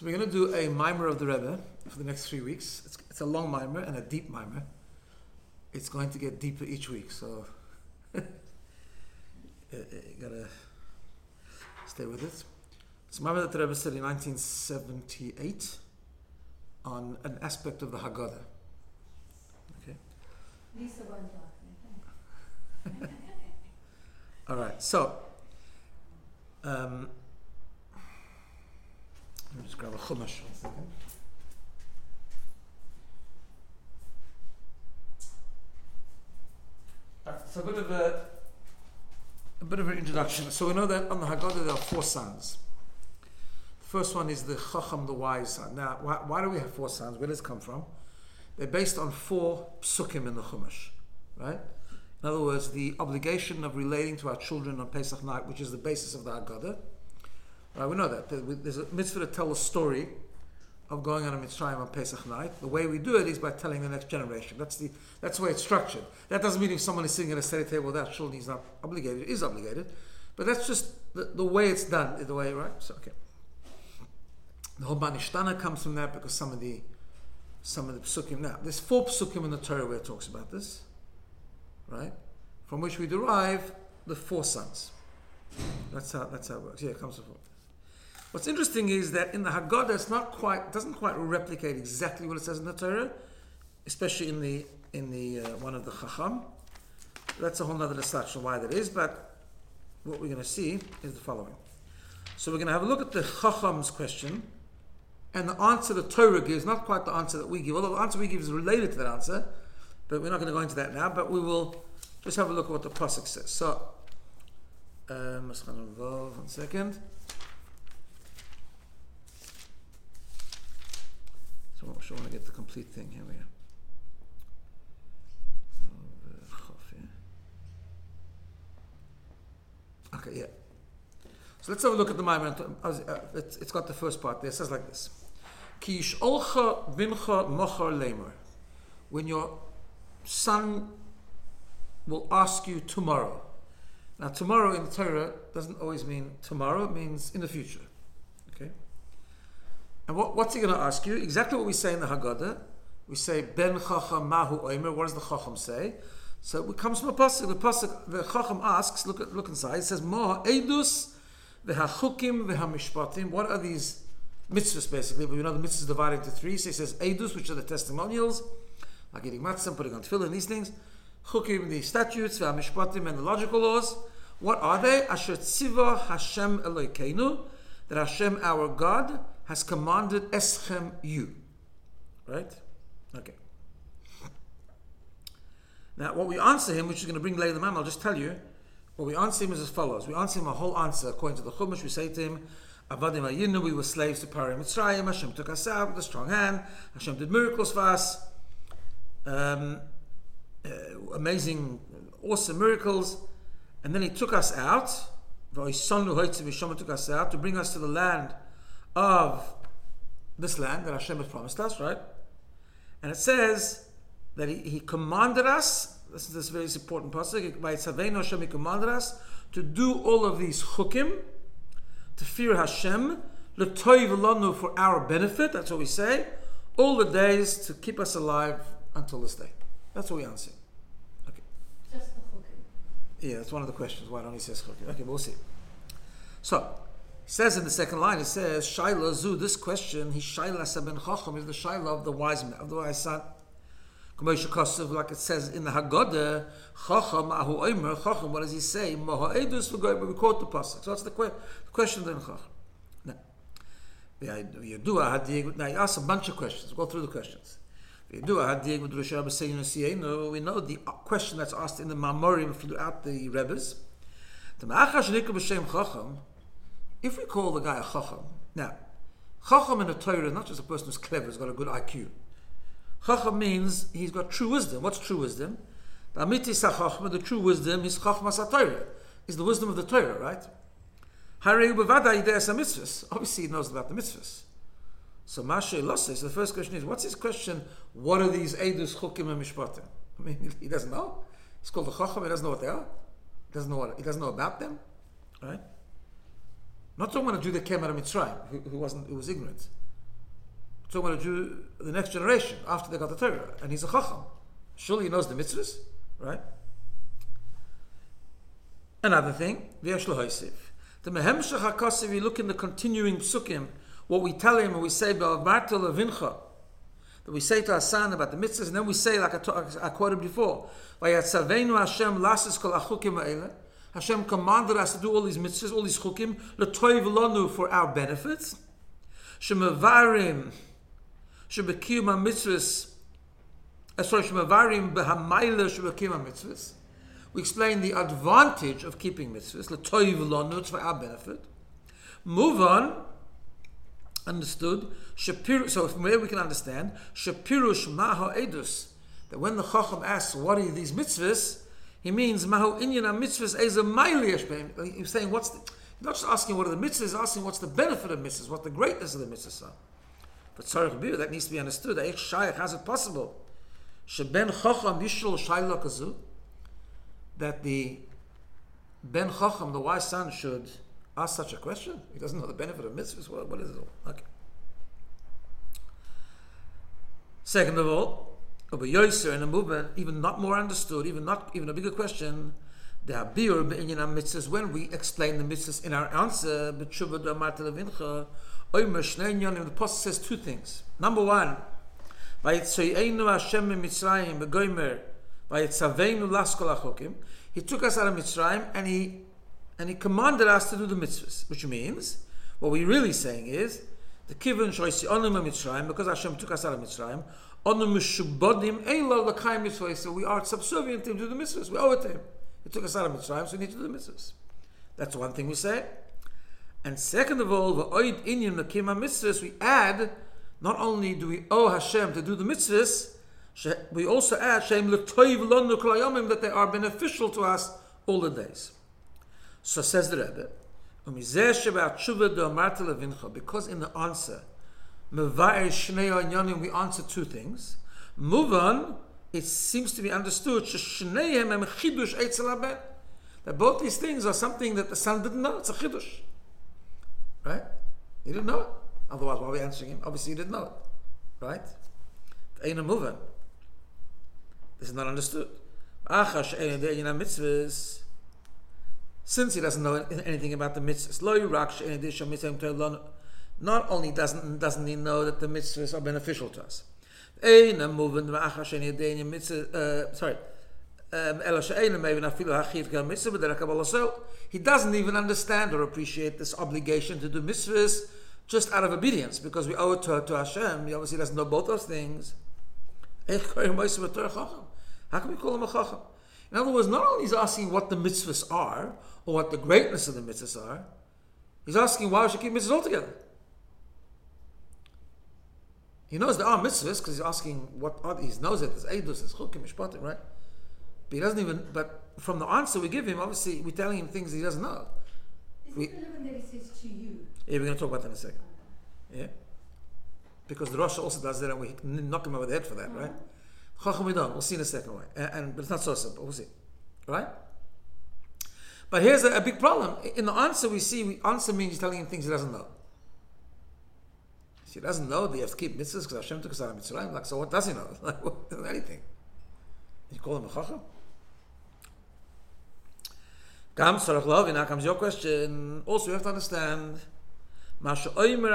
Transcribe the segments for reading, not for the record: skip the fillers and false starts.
So we're going to do a mimer of the Rebbe for the next 3 weeks. It's a long mimer and a deep mimer. It's going to get deeper each week, so you gotta stay with it. It's a mimer that the Rebbe said in 1978 on an aspect of the Haggadah. Okay. Lisa won't laugh, I think. All right, so let me just grab a chumash 1 second. So a bit of an introduction. So we know that on the Haggadah there are 4 sons. The first one is the Chacham, the wise son. Now, why do we have 4 sons? Where does it come from? They're based on 4 psukim in the Chumash, right? In other words, the obligation of relating to our children on Pesach night, which is the basis of the Haggadah. Right, we know that. There's a mitzvah to tell a story of going on a Mitzrayim on Pesach night. The way we do it is by telling the next generation. That's the way it's structured. That doesn't mean if someone is sitting at a study table without children, he's not obligated. It is obligated. But that's just the way it's done, the way, right? So, okay. The whole Banishtana comes from that because some of the psukim. Now, there's 4 psukim in the Torah where it talks about this, right? From which we derive the 4 sons. That's how it works. Yeah, it comes from 4. What's interesting is that in the Haggadah, doesn't quite replicate exactly what it says in the Torah, especially in the one of the Chacham. That's a whole other discussion why that is. But what we're going to see is the following. So we're going to have a look at the Chacham's question, and the answer the Torah gives, not quite the answer that we give, although the answer we give is related to that answer, but we're not going to go into that now. But we will just have a look at what the pasuk says. So, 1 second. So I want to get the complete thing. Here we are. Okay, yeah. So let's have a look at the Maimon. It's got the first part there. It says like this. Ki yish'olcha bincha mochar lemor. When your son will ask you tomorrow. Now tomorrow in the Torah doesn't always mean tomorrow. It means in the future. Okay. And what's he going to ask you? Exactly what we say in the Haggadah. We say, Ben Chacham Mahu Oimer. What does the Chacham say? So it comes from a pasuk. The Chacham asks, look inside. It says, Moha Eidus v'hachukim v'hamishpatim. What are these mitzvahs basically? But we know the mitzvahs divided into 3. So it says Eidus, which are the testimonials, like eating matzah, putting on tefillin, these things. Chukim, the statutes, v'hamishpatim, and the logical laws. What are they? Asher tziva Hashem Elokeinu, that Hashem, our God, has commanded eschem you. Right? Okay. Now, what we answer him, which is going to bring later the man, I'll just tell you, what we answer him is as follows. We answer him a whole answer according to the Chumash. We say to him, Avadim Ayinu, we were slaves to Paro Mitzrayim. Hashem took us out with a strong hand. Hashem did miracles for us. Amazing, awesome miracles. And then he took us out. V'oisonu took us out to bring us to the land of this land that Hashem has promised us, right? And it says that he commanded us, this is this very important pasuk, by Tzavenu Hashem, he commanded us to do all of these chukim, to fear Hashem, l'toiv lanu, for our benefit, that's what we say, all the days to keep us alive until this day. That's what we answer. Okay. Just the chukim. Yeah, that's one of the questions. Why don't he say chukim? Okay, we'll see. So, it says in the second line, it says, Shaila Zu, this question, he Shaila Saben Chacham, is the Shaila of the wise man, of the wise son. Like it says in the Haggadah, Chacham Ahu Omer, Chacham, what does he say? Moha Eidus v'goyim, we quote the pasuk. So that's the question then Chacham. Now, now he asks a bunch of questions. We'll go through the questions. We know the question that's asked in the Mamorim throughout the Rebbes. If we call the guy a Chacham, now, Chacham in the Torah is not just a person who's clever, who's got a good IQ. Chacham means he's got true wisdom. What's true wisdom? The true wisdom is Chachmas HaTorah, is the wisdom of the Torah, right? Obviously he knows about the mitzvahs. So Mashe Losses, so the first question is, what's his question? What are these Eidus, Chukim, and Mishpatim? I mean, he doesn't know. He's called the Chacham, he doesn't know what they are. He doesn't know about them, right? Not talking about a Jew that came out of Mitzrayim, who was ignorant. talking about a Jew, the next generation after they got the Torah, and he's a chacham. Surely he knows the mitzvahs, right? Another thing, v'yesh l'hoisif. The mehemshach hakasiv, we look in the continuing psukim, what we tell him and we say, Ba'avarta levincha, that we say to our son about the mitzvahs, and then we say, like I quoted before, Vayatzaveinu Hashem lasis kol achukim ha'ele. Hashem commanded us to do all these mitzvahs, all these chukim, l'toiv lanu, for our benefits. Shemevarim, shebekiyum ha'mitzvahs, shemevarim behamayla shebekiyum ha'mitzvahs. We explain the advantage of keeping mitzvahs, l'toiv lanu, it's for our benefit. Move on. Understood. So from where we can understand, Shapirush Maho Edus, that when the Chacham asks, what are these mitzvahs, he means Maho Inyan mitzvahs as a Mailiash. He's saying, he's not just asking what are the mitzvahs, he's asking what's the benefit of mitzvahs, what the greatness of the mitzvahs are. But Tzarech Bir, that needs to be understood. Eich Shayach, how's it possible? Sheben Chacham Yishul Shayla Kazu, that the Ben Chacham, the wise son, should ask such a question? He doesn't know the benefit of mitzvahs. What is it all? Okay. Second of all, Uber Yoser in a movement, even not more understood, even a bigger question, the Habir be'inyan mitzvahs, when we explain the mitzvahs in our answer, b'tshuva d'amar televincha, oimer shnei inyanim, the Apostle says two things. Number one, vayitzoyeinu Hashem mitzrayim begoimer, vayitzaveinu laskol achokim. He took us out of Mitzrayim and he commanded us to do the mitzvahs, which means, what we're really saying is, the kivun shoysi onum Mitzrayim, because Hashem took us out of Mitzrayim, onum mishubodim eilo l'kayim mitzvahs, so we are subservient to him to do the mitzvahs, we owe it to him. He took us out of Mitzrayim, so we need to do the mitzvahs. That's one thing we say. And second of all, v'oid inyan l'kim mitzvahs, we add, not only do we owe Hashem to do the mitzvahs, we also add, Shem l'toiv lonu kol hayomim, that they are beneficial to us all the days. So says the Rebbe, because in the answer, we answer two things. Move on, it seems to be understood that both these things are something that the son didn't know. It's a chidush. Right? He didn't know it. Otherwise, why are we answering him? Obviously, he didn't know it. Right? Ain't a move on. This is not understood. Since he doesn't know anything about the mitzvahs, not only doesn't he know that the mitzvahs are beneficial to us. He doesn't even understand or appreciate this obligation to do mitzvahs just out of obedience, because we owe it to Hashem. He obviously doesn't know both those things. How can we call him a chacham? In other words, not only is he asking what the mitzvahs are, or what the greatness of the mitzvahs are, he's asking why we should keep mitzvahs altogether. He knows there are mitzvahs because he's asking what are these. He knows it. There's eidus, there's chukim, mishpatim, right? But he doesn't even. But from the answer we give him, obviously we're telling him things he doesn't know. Is it relevant that he says to you? Yeah, we're going to talk about that in a second. Yeah, because the Rosh also does that, and we knock him over the head for that, right? Chacham we don't. We'll see in a second why. But it's not so simple. We'll see, right? But here's a big problem. In the answer we see, answer means he's telling him things he doesn't know. If he doesn't know that he has to keep mitzvahs because Hashem took us out of Mitzrayim, like, so what does he know? Like, what, anything. You call him a chacham? Now comes your question. Also, we have to understand. What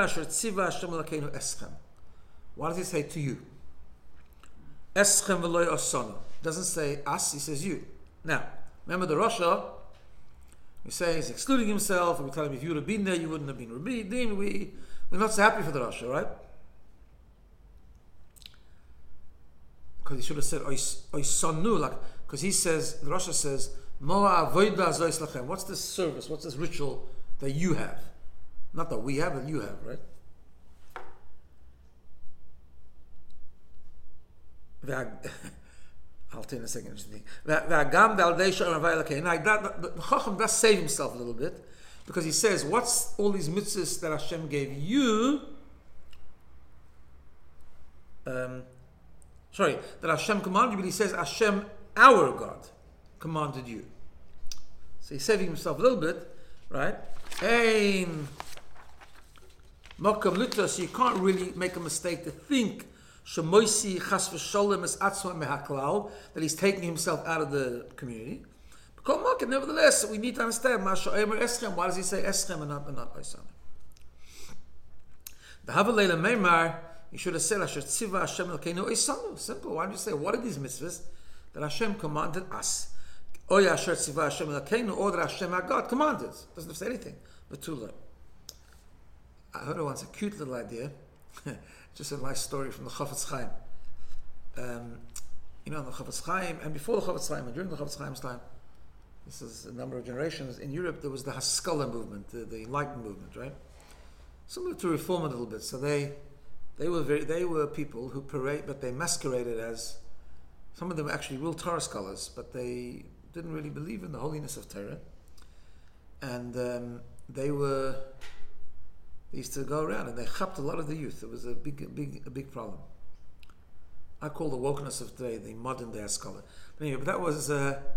does he say to you? Eschem v'loy osonu. Doesn't say us, he says you. Now, remember the Rasha, we say he's excluding himself, and we tell him if you would have been there, you wouldn't have been redeemed. We're not so happy for the Rasha, right? Because he should have said oisonu, like, because he says, the Rasha says, Moa avoida zois lachem. What's this service? What's this ritual that you have? Not that we have, that you have, right? I'll tell you in a second. The Chacham does save himself a little bit, because he says, what's all these mitzvahs that Hashem gave you? That Hashem commanded you, but he says, Hashem, our God, commanded you. So he's saving himself a little bit, right? Makam Luta, so you can't really make a mistake to think Shemoisi Chas v'Sholem is Atzma Mehaklal, that he's taking himself out of the community. But nevertheless, we need to understand Masha Omer Eschem. Why does he say Eschem and not Oisana? The Havaleila Meimar, you should have said Asher Tziva Hashem Elkeinu Oisanu. Simple. Why don't you say what are these mitzvahs that Hashem commanded us? Oya Asher Tziva Hashem Elkeinu, or that Hashem our God commanded. Doesn't have to say anything. Betula. I heard once a cute little idea. Just a nice story from the Chafetz Chaim. The Chafetz Chaim, and before the Chafetz Chaim, and during the Chafetz Chaim's time, this is a number of generations, in Europe there was the Haskalah movement, the Enlightenment movement, right? Similar to Reform a little bit. So they were people who but they masqueraded as, some of them were actually real Torah scholars, but they didn't really believe in the holiness of Torah. And they used to go around and they chapped a lot of the youth. It was a big problem. I call the wokeness of today the modern day scholar. But anyway, that was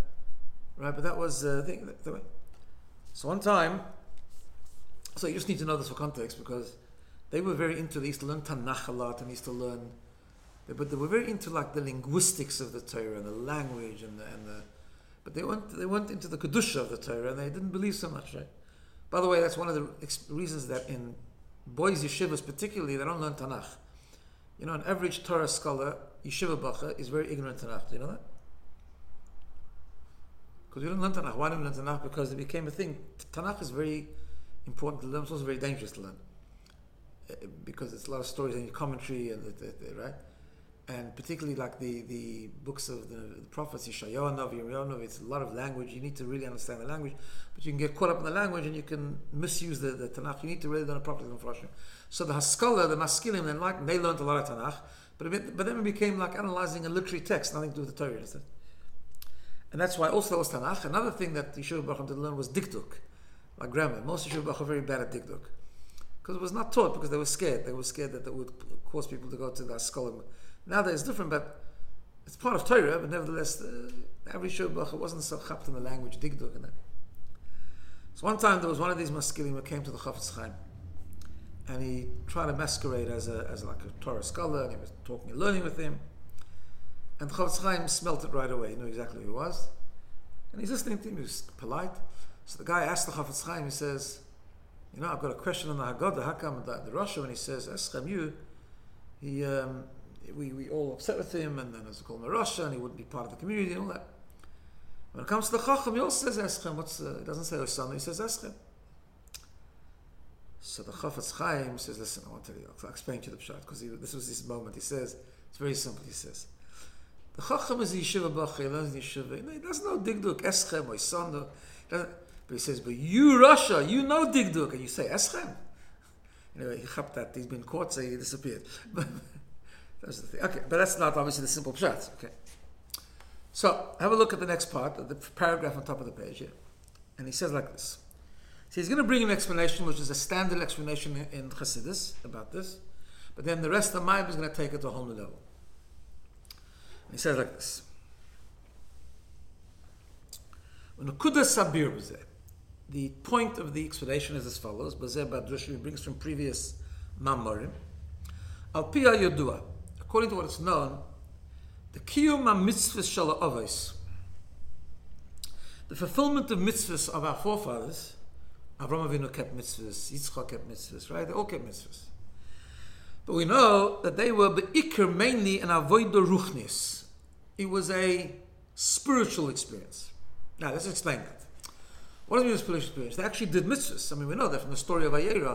the thing. So one time, so you just need to know this for context, because they were very into, they used to learn Tanakh a lot, and used to learn, but they were very into like the linguistics of the Torah and the language but they weren't into the kedusha of the Torah, and they didn't believe so much, right? By the way, that's one of the reasons that in boys' yeshivas particularly, they don't learn Tanakh. You know, an average Torah scholar, yeshiva bacha, is very ignorant Tanakh. Do you know that? Because we don't learn Tanakh. Why don't we learn Tanakh? Because it became a thing. Tanakh is very important to learn. It's also very dangerous to learn. Because it's a lot of stories in your commentary, and right? And particularly like the books of the prophets, Yeshayahu, Yirmiyahu, it's a lot of language. You need to really understand the language, but you can get caught up in the language and you can misuse the Tanakh. You need to really learn a proper Tanakh. So the Haskalah, the Maskilim, they learned a lot of Tanakh, but then it became like analyzing a literary text, nothing to do with the Torah. Instead. And that's why also there was Tanakh. Another thing that Yeshiva Bacham did learn was Dikduk, like grammar. Most Yeshiva Bacham are very bad at Dikduk, because it was not taught, because they were scared. They were scared that it would cause people to go to the Haskalah. Nowadays it's different, but it's part of Torah, but nevertheless, the average Yeshiva Bacham wasn't so chapped in the language, Dikduk and that. So one time there was one of these Maskilim who came to the Chafetz Chaim, and he tried to masquerade as like a Torah scholar, and he was talking and learning with him. And the Chafetz Chaim smelt it right away. He knew exactly who he was. And he's listening to him. He was polite. So the guy asked the Chafetz Chaim, he says, I've got a question on the Haggadah. How come the Rosh? And he says, Eschem, we all upset with him, and then as we call him a Rosh, and he wouldn't be part of the community and all that. When it comes to the Chacham, he also says Eschem. He doesn't say Osana, he says Eschem. So the Chafetz Chaim says, listen, I want to tell you, I'll explain to you the Pshat, because this was this moment. He says, it's very simple, he says, the Chacham is the Yeshiva Bach, he learns the Yeshiva. He doesn't know Dikduk, Eschem, or Isanda. But he says, but you, Russia, you know Dikduk, and you say Eschem. He chapped that, he's been caught, so he disappeared. That's the thing. Okay, but that's not obviously the simple Pshat. Okay. So, have a look at the next part, the paragraph on top of the page here. And he says like this. So he's going to bring an explanation, which is a standard explanation in Chassidus about this, but then the rest of the Maimon is going to take it to a whole new level. And he says like this. The point of the explanation is as follows. He brings from previous Mamorim. Al Pia Yodua. According to what is known, the Kiyum HaMitzvahs Shel HaAvos, the fulfillment of mitzvahs of our forefathers, Avraham Avinu kept mitzvahs, Yitzchak kept mitzvahs, right? They all kept mitzvahs. But we know that they were be'ikr mainly an avodah ruchnis. It was a spiritual experience. Now, let's explain that. What does it mean a spiritual experience? They actually did mitzvahs. I mean, we know that from the story of Vayera.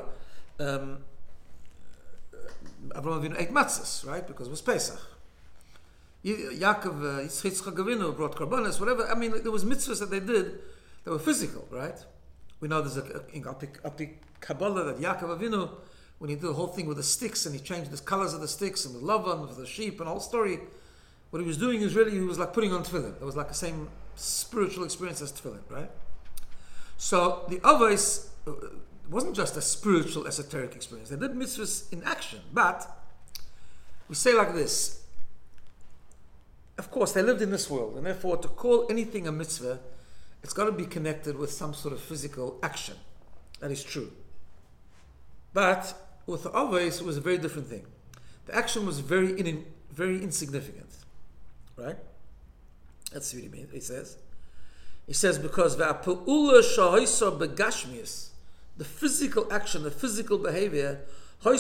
Avraham Avinu ate matzahs, right? Because it was Pesach. Yaakov, Yitzchak Avinu brought karbanos, whatever. I mean, there was mitzvahs that they did that were physical, right? We know there's a Kabbalah that Yaakov Avinu, when he did the whole thing with the sticks, and he changed the colors of the sticks, and with Lavan, with the sheep, and the whole story, what he was doing is really, he was like putting on tefillin. It was like the same spiritual experience as tefillin, right? So the Avos wasn't just a spiritual, esoteric experience. They did mitzvahs in action, but we say like this. Of course, they lived in this world, and therefore to call anything a mitzvah, it's got to be connected with some sort of physical action. That is true. But With the Avos, it was a very different thing. The action was very insignificant. Right? That's what he means. He says because the physical action, the physical behavior, the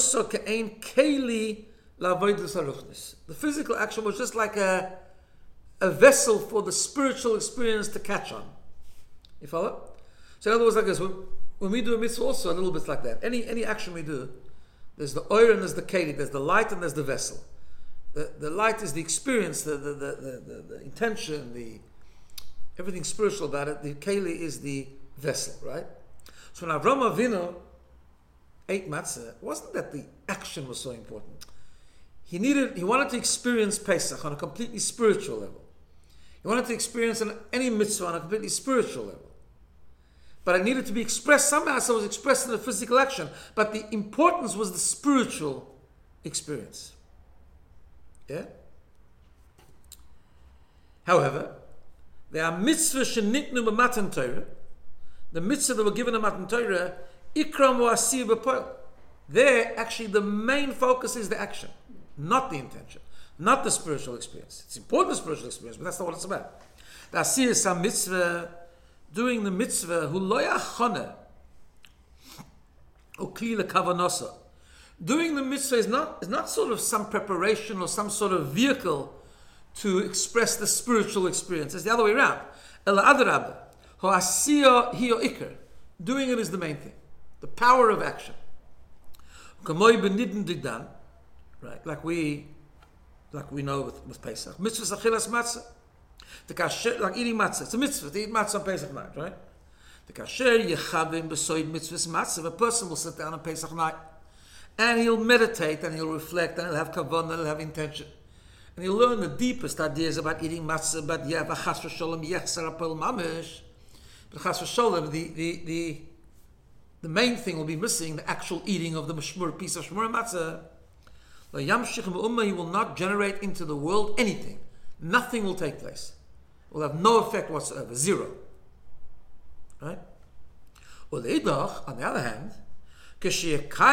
physical action was just like a vessel for the spiritual experience to catch on. You follow? So in other words, like this, when we do a mitzvah also a little bit like that. Any action we do, there's the oil and there's the keli, there's the light and there's the vessel. The light is the experience, the intention, everything spiritual about it. The keli is the vessel, right? So when Avraham Avinu ate matzah, it wasn't that the action was so important. He wanted to experience Pesach on a completely spiritual level. He wanted to experience any mitzvah on a completely spiritual level. But it needed to be expressed somehow, so it was expressed in the physical action. But the importance was the spiritual experience. Yeah? However, there are mitzvahs shenitnu b'matan Torah. The mitzvah that were given in Matan Torah, ikram v'asir b'poel. There, actually, the main focus is the action, not the intention, not the spiritual experience. It's important, the spiritual experience, but that's not what it's about. The asir is some mitzvah, doing the mitzvah, hu lo yachone, ukli lekavanosa. Doing the mitzvah is not sort of some preparation or some sort of vehicle to express the spiritual experience. It's the other way around. El adrab, ho asiya hiyo ikar. Doing it is the main thing. The power of action. Kamoy benidin digdan, right? Like we know with Pesach. Mitzvah achilas matzah. The kasher, like eating matzah. It's a mitzvah to eat matzah on Pesach night, right? The kasher yechavim b'soid mitzvahs matzah. A person will sit down on Pesach night and he'll meditate and he'll reflect and he'll have kavanah and he'll have intention. And he'll learn the deepest ideas about eating matzah, but yeah, v'chas v'sholem yechzer apel mamish. But chas v'sholem, the main thing will be missing, the actual eating of the mashmur, piece of shmur matzah. He will not generate into the world anything. Nothing will take place. It will have no effect whatsoever. Zero. Right? On the other hand, if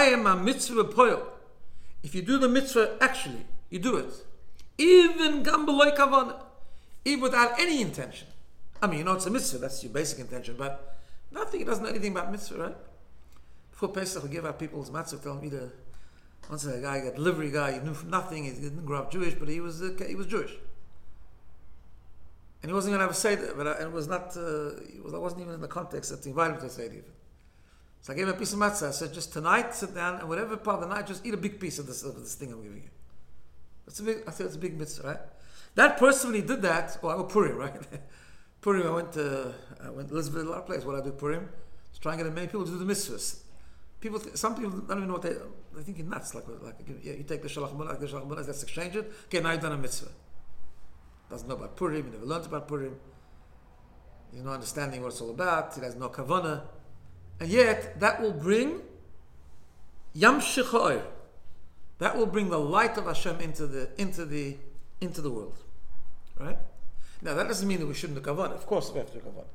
you do the mitzvah actually, you do it. Even without any intention. I mean, it's a mitzvah, that's your basic intention, but nothing, he doesn't know anything about mitzvah, right? Before Pesach, we give out people's matzah, tell me once a guy, a delivery guy, he knew from nothing, he didn't grow up Jewish, but he was Jewish. And he wasn't going to have a seder, but it was not, I wasn't even in the context that he invited me to a seder even. So I gave him a piece of matzah, I said, just tonight, sit down, and whatever part of the night, just eat a big piece of this thing I'm giving you. I said, it's a big mitzvah, right? That person, when he did that, Purim, right? Purim, I went to Elizabeth, a lot of places, what I do Purim, to try and get as many people to do the mitzvahs. Some people don't even know what they think you're nuts. You take the shalach munah, let's exchange it. Okay, now you've done a mitzvah. Doesn't know about Purim, he never learned about Purim. He's not understanding what it's all about. He has no kavanah, and yet that will bring yamshich ha'or. That will bring the light of Hashem into the world, right? Now that doesn't mean that we shouldn't do kavanah. Of course, we have to do kavanah.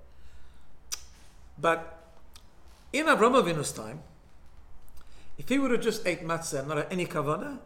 But in Avraham Avinu's time, if he would have just ate matzah and not had any kavanah,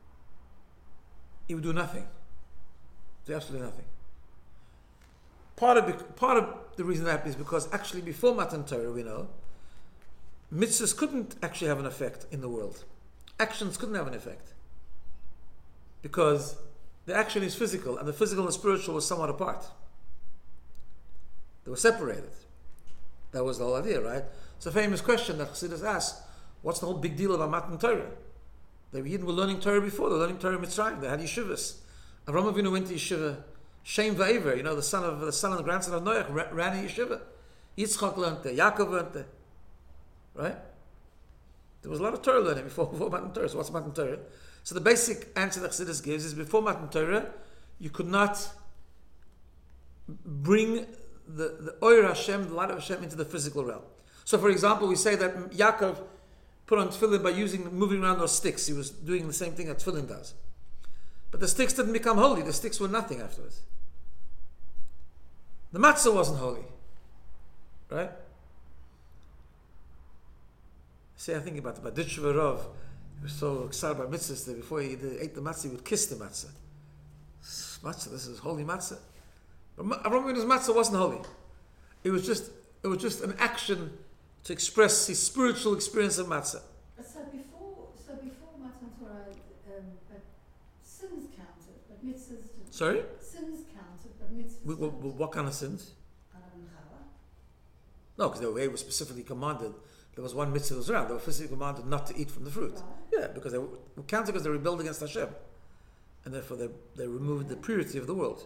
he would do nothing. Do absolutely nothing. Part of the reason that is because actually before Matan Torah, we know, mitzvahs couldn't actually have an effect in the world. Actions couldn't have an effect. Because the action is physical, and the physical and the spiritual were somewhat apart. They were separated. That was the whole idea, right? It's a famous question that Chassidus asked, what's the whole big deal about Matan Torah? The Yidden were learning Torah before, they were learning Torah in Mitzrayim, they had yeshivas. Avraham Avinu went to yeshiva. Shem Va'ever, the son and the grandson of Noach, ran a yeshiva. Yitzchak learned there, Yaakov learned there. Right? There was a lot of Torah learning before Matan Torah. So what's Matan Torah? So the basic answer that Chassidus gives is before Matan Torah, you could not bring the Oyer Hashem, the light of Hashem, into the physical realm. So for example, we say that Yaakov put on tefillin by moving around those sticks. He was doing the same thing that tefillin does. But the sticks didn't become holy. The sticks were nothing afterwards. The matzah wasn't holy. Right? Say, I think about the Baditch Varov. He was so excited about mitzvahs that before he ate the matzah, he would kiss the matzah. Matzah, this is holy matzah. But Avraham Avinu's matzah wasn't holy. It was just an action to express his spiritual experience of matzah. So before Matan Torah, sins counted, but mitzvahs didn't. Sorry? Sins counted, but mitzvahs didn't. What kind of sins? Adam and Chava. No, because they were specifically commanded. There was one mitzvah that was around. They were physically commanded not to eat from the fruit. Right. Yeah, because they were counted because they rebelled against Hashem. And therefore they removed the purity of the world.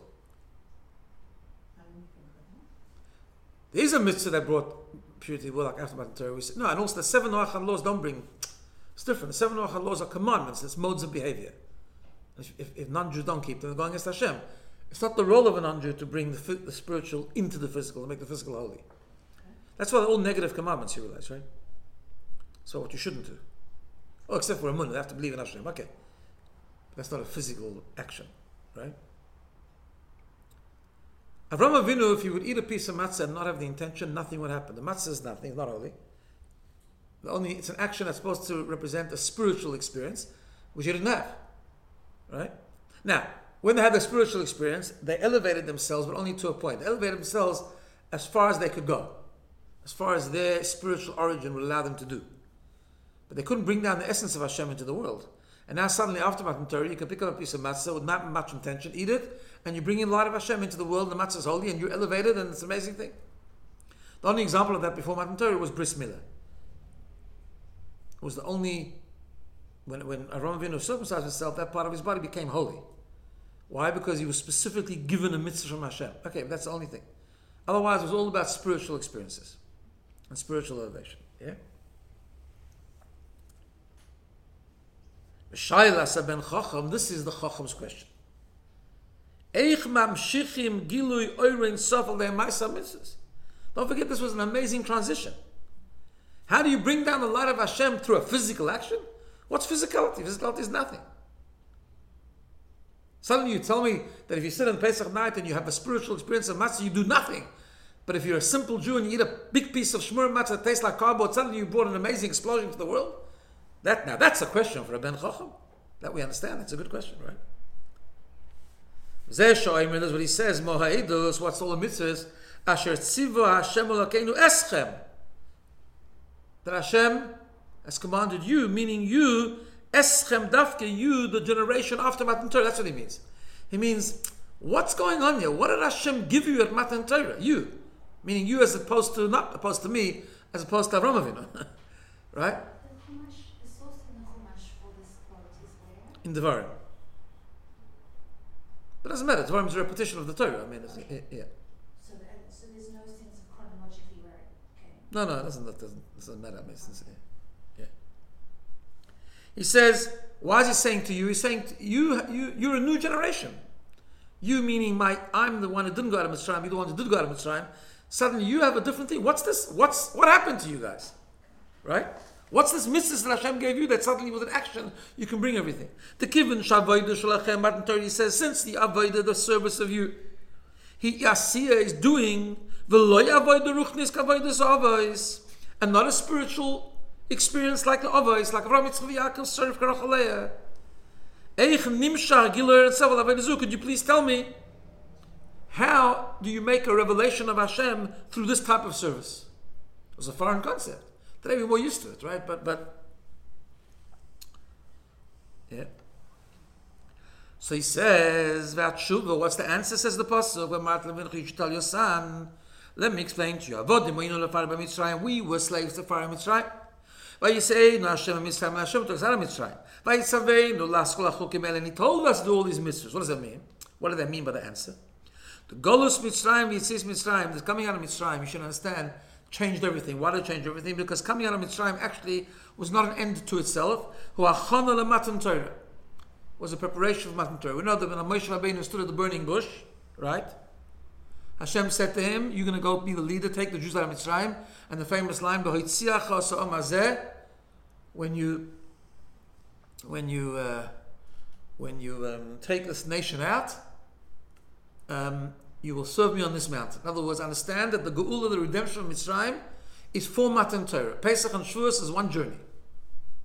I didn't think of that. There is a mitzvah that brought purity of the world, like after Matan Torah. We say, no, and also the 7 Noach laws don't bring. It's different. The 7 Noach laws are commandments. It's modes of behavior. If non-Jews don't keep them, they're going against Hashem. It's not the role of a non-Jew to bring the spiritual into the physical, to make the physical holy. Okay. That's why they're all negative commandments, you realize, right? So what you shouldn't do. Oh, except for a mun, they have to believe in Hashem. Okay. But that's not a physical action, right? Avraham Avinu, if he would eat a piece of matzah and not have the intention, nothing would happen. The matzah is nothing, it's not holy. It's an action that's supposed to represent a spiritual experience, which he didn't have. Right? Now, when they had the spiritual experience, they elevated themselves, but only to a point. They elevated themselves as far as they could go, as far as their spiritual origin would allow them to do. But they couldn't bring down the essence of Hashem into the world. And now suddenly, after Matan Torah, you can pick up a piece of matzah with not much intention, eat it, and you bring in light of Hashem into the world. The matzah is holy, and you're elevated, and it's an amazing thing. The only example of that before Matan Torah was bris milah. It was the only, when Avraham Avinu circumcised himself, that part of his body became holy. Why? Because he was specifically given a mitzvah from Hashem. Okay, but that's the only thing. Otherwise, it was all about spiritual experiences and spiritual elevation. Yeah. Shayla ben Chacham. This is the Chacham's question. Eich mamshichim gilui oirin sofal de'emaisa mitzvahs. Don't forget, this was an amazing transition. How do you bring down the light of Hashem through a physical action? What's physicality? Physicality is nothing. Suddenly you tell me that if you sit on Pesach night and you have a spiritual experience of matzah, you do nothing. But if you're a simple Jew and you eat a big piece of shmur matzah that tastes like cardboard, suddenly you brought an amazing explosion to the world? That's a question for a Ben Chacham. That we understand. That's a good question, right? That's what he says. Moha'idus, what's all the mitzvahs? Asher tziva Hashem Elokeinu eschem. That Hashem has commanded you, meaning you, eschem dafke, you, the generation after Matan Torah. That's what he means. He means, what's going on here? What did Hashem give you at Matan Torah? You. Meaning you as opposed to, not opposed to me, as opposed to Avraham Avinu. Right? In Devarim. But it doesn't matter. Devarim is a repetition of the Torah. I mean, yeah. So there's no sense of chronologically where it came? No, it doesn't matter. I mean, yeah. He says, why is he saying to you? He's saying, you're a new generation. You meaning I'm the one who didn't go out of Mitzrayim, you're the one who did go out of Mitzrayim. Suddenly you have a different thing. What's this? What happened to you guys? Right? What's this mitzvah that Hashem gave you that suddenly with an action you can bring everything? The kivin shavodah shalachem, Matan Torah says, since the avodah, the service of you, he yasiya is doing v'lo avodah ruchnis kavodah avos, and not a spiritual experience like the avos, like Avraham Yitzchak Yaakov served Karachaleah. Eich nimshar giler etzavel avodah zu. Could you please tell me, how do you make a revelation of Hashem through this type of service? It was a foreign concept. Today we're more used to it, right? But yeah. So he says, "V'atshuva." What's the answer? Says the pasuk, "When Martin Levin, you should tell your son." Let me explain to you. Avodim v'inu lefar b'Mitzrayim. We were slaves to Pharaoh Mitzrayim. V'yisei no Hashem Mitzrayim. Hashem took us out of Mitzrayim. V'yisavei no laskol achukim el. And he told us to do all these mitzvahs. What does that mean? What does that mean by the answer? The Golus Mitzrayim, Yitzis Mitzrayim, the coming out of Mitzrayim, you should understand, changed everything. Why did it change everything? Because coming out of Mitzrayim actually was not an end to itself. Hu achana leMatan Torah was a preparation for Matan Torah. We know that when Moshe Rabbeinu stood at the burning bush, right? Hashem said to him, "You're going to go be the leader, take the Jews out of Mitzrayim." And the famous line, when you take this nation out, you will serve me on this mountain. In other words, understand that the Geula, the redemption of Mitzrayim, is for Matan Torah. Pesach and Shavuos is one journey.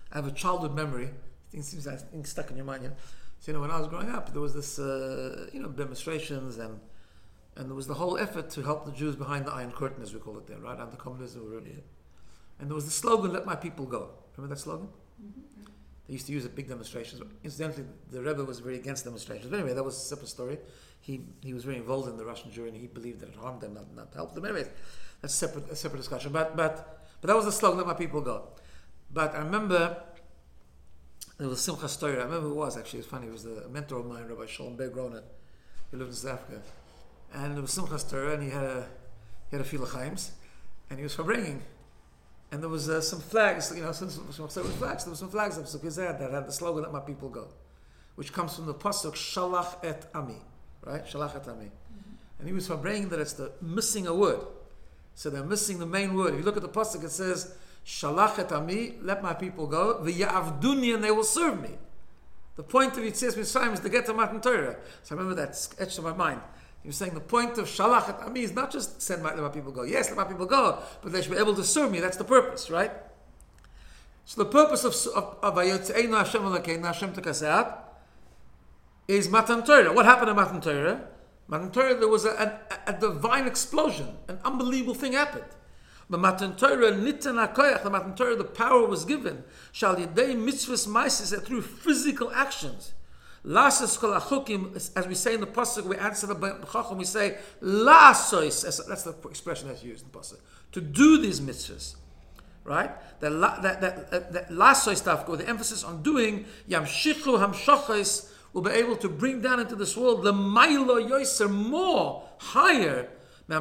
I have a childhood memory. Things stuck in your mind. So when I was growing up, there was this demonstrations and there was the whole effort to help the Jews behind the Iron Curtain, as we call it there, right? Under communism, we were really. And there was the slogan, "Let my people go." Remember that slogan? Mm-hmm. They used to use it at big demonstrations. Incidentally, the Rebbe was very against demonstrations. But anyway, that was a separate story. He was very involved in the Russian Jewry, and he believed that it harmed them, not helped them. Anyway, that's a separate discussion. But that was the slogan, "Let my people go." But I remember there was Simchas Torah. I remember who it was actually. It's funny. It was the mentor of mine, Rabbi Shalom Ber Groner, who lived in South Africa. And there was Simchas Torah, and he had a Fil Chaims, and he was bringing. And there was some flags, some flags. There were some flags that had the slogan, "Let my people go," which comes from the pasuk "Shalach et Ami," right? Shalach et Ami. Mm-hmm. And he was bringing that it's missing a word. So they're missing the main word. If you look at the pasuk, it says, "Shalach et Ami," let my people go. V'ya'avduni, and they will serve me. The point of Yetzias Mitzrayim is to get to Matan Torah. So I remember that etched in my mind. He was saying the point of Shalach et Ami is not just let my people go. Yes, let my people go, but they should be able to serve me. That's the purpose, right? So the purpose of Vayotzeinu Hashem Elokeinu, Hashem Tekasat, is Matan Torah. What happened in Matan Torah? Matan Torah, there was a divine explosion. An unbelievable thing happened. But Matan Torah, Nitan HaKoyach, the Matan Torah, the power was given. Shal Yedei Mitzvahs Maisis, through physical actions. Lasas kol achukim, as we say in the pasuk, we answer the chacham. We say lasois. That's the expression that's used in the pasuk. To do these mitzvahs, right? That lasois stuff, with the emphasis on doing. Yamshichu hamshachos will be able to bring down into this world the mailo yoser, more higher. More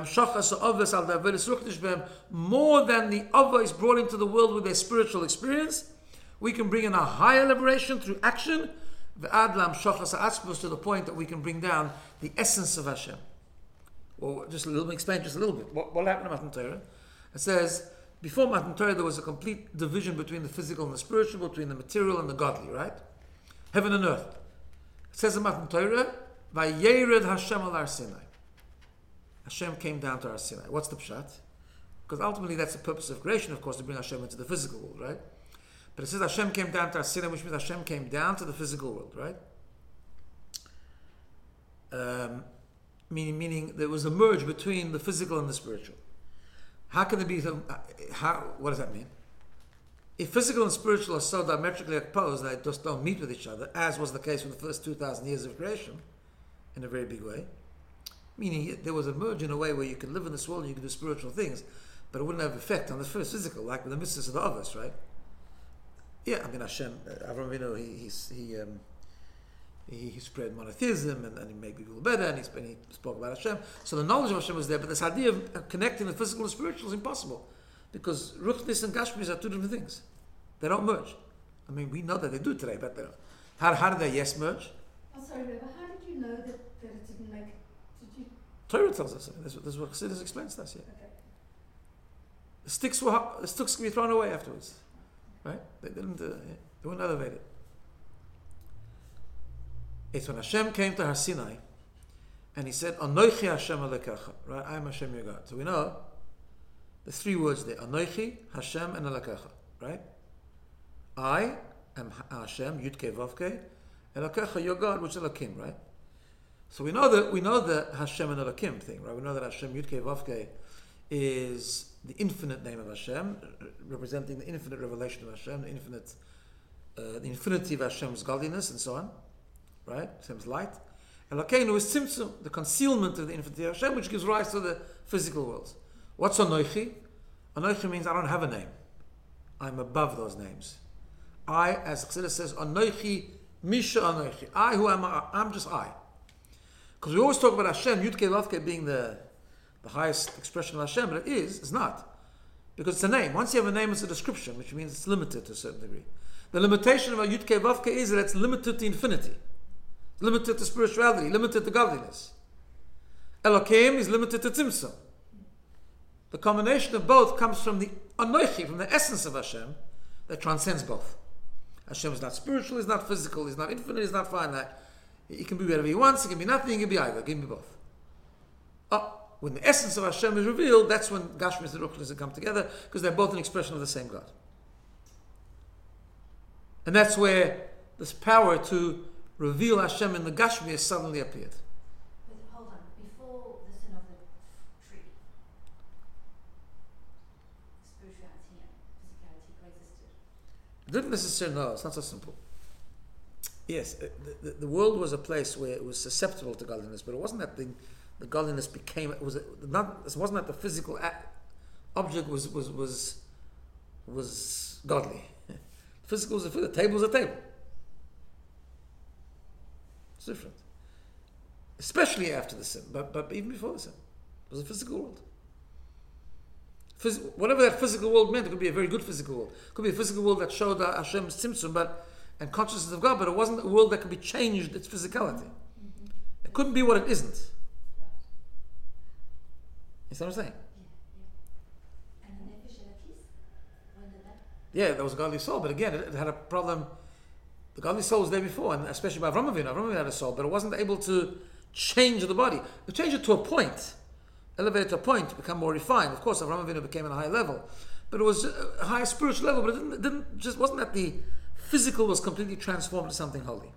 than the Ava is brought into the world with their spiritual experience. We can bring in a higher liberation through action. To the point that we can bring down the essence of Hashem. Well, explain just a little bit. What happened in Matan Torah? It says, before Matan Torah there was a complete division between the physical and the spiritual, between the material and the godly, right? Heaven and earth. It says in Matan Torah, Vayered Hashem al Har Sinai. Hashem came down to Har Sinai. What's the pshat? Because ultimately that's the purpose of creation, of course, to bring Hashem into the physical world, right? But it says Hashem came down to Har Sinai, which means Hashem came down to the physical world, right? Meaning there was a merge between the physical and the spiritual. How can there be? What does that mean? If physical and spiritual are so diametrically opposed that they just don't meet with each other, as was the case for the first 2,000 years of creation, in a very big way, meaning there was a merge in a way where you could live in this world and you could do spiritual things, but it wouldn't have effect on the first physical, like with the mitzvahs of the others, right? Yeah, I mean Hashem, Avraham Avinu, he spread monotheism and he made people better, and he spoke about Hashem. So the knowledge of Hashem was there, but this idea of connecting the physical and spiritual is impossible, because Ruchnis and Gashmis are two different things. They don't merge. I mean, we know that they do today, but they don't. How did they merge? Oh, sorry, Rebbe, how did you know that it didn't make? Did you? Torah tells us. This is what Chassidus explains to us here. Okay. The sticks could be thrown away afterwards. Right? They didn't. They weren't elevated. It's when Hashem came to Har Sinai, and He said, "Anochi Hashem Elokecha." Right? I am Hashem your God. So we know the three words there: Anochi, Hashem, and Elokecha. Right? I am Hashem, Yud-Kei Vav-Kei, Elokecha, your God, which is Elokim. Right? So we know the Hashem and Elokim thing. Right? We know that Hashem, Yud-Kei Vav-Kei, is the infinite name of Hashem, representing the infinite revelation of Hashem, the infinity of Hashem's godliness, and so on, right? Hashem's light. Elokeinu is Tzimtzum, the concealment of the infinity of Hashem, which gives rise to the physical worlds. What's Anochi? Anochi means I don't have a name. I'm above those names. I, as Chassidus says, Anochi Misha Anochi. I who am, I'm just I. Because we always talk about Hashem, Yud-Kei Vav-Kei being the highest expression of Hashem, but it's not. Because it's a name. Once you have a name, it's a description, which means it's limited to a certain degree. The limitation of a Yud-Kei Vav-Kei is that it's limited to infinity. It's limited to spirituality, limited to godliness. Elokim is limited to Tzimtzum. The combination of both comes from the Anochi, from the essence of Hashem, that transcends both. Hashem is not spiritual, he's not physical, he's not infinite, he's not finite. He can be whatever he wants, he can be nothing, he can be either. Give me both. When the essence of Hashem is revealed, that's when Gashmis and Ruchnis come together, because they're both an expression of the same God. And that's where this power to reveal Hashem in the Gashmi suddenly appeared. But hold on, before the sin of the tree, spirituality and physicality coexisted. It didn't necessarily, no, it's not so simple. Yes, the world was a place where it was susceptible to godliness, but it wasn't that the godliness became, it wasn't that the physical object was godly. Physical was the table was a table. It's different. Especially after the sin, but even before the sin. It was a physical world. Whatever that physical world meant, it could be a very good physical world. It could be a physical world that showed Hashem's tzimtzum, and consciousness of God, but it wasn't a world that could be changed, its physicality. Mm-hmm. It couldn't be what it isn't. You see what I'm saying? Yeah. And the Nefesh Elokis, when did that? Yeah, there was a godly soul, but again, it had a problem. The godly soul was there before, and especially by Avraham Avinu. Avraham Avinu had a soul, but it wasn't able to change the body. It changed it to a point, elevated to a point, to become more refined. Of course, Avraham Avinu became at a high level, but it was a high spiritual level. But it didn't just wasn't that the physical was completely transformed to something holy.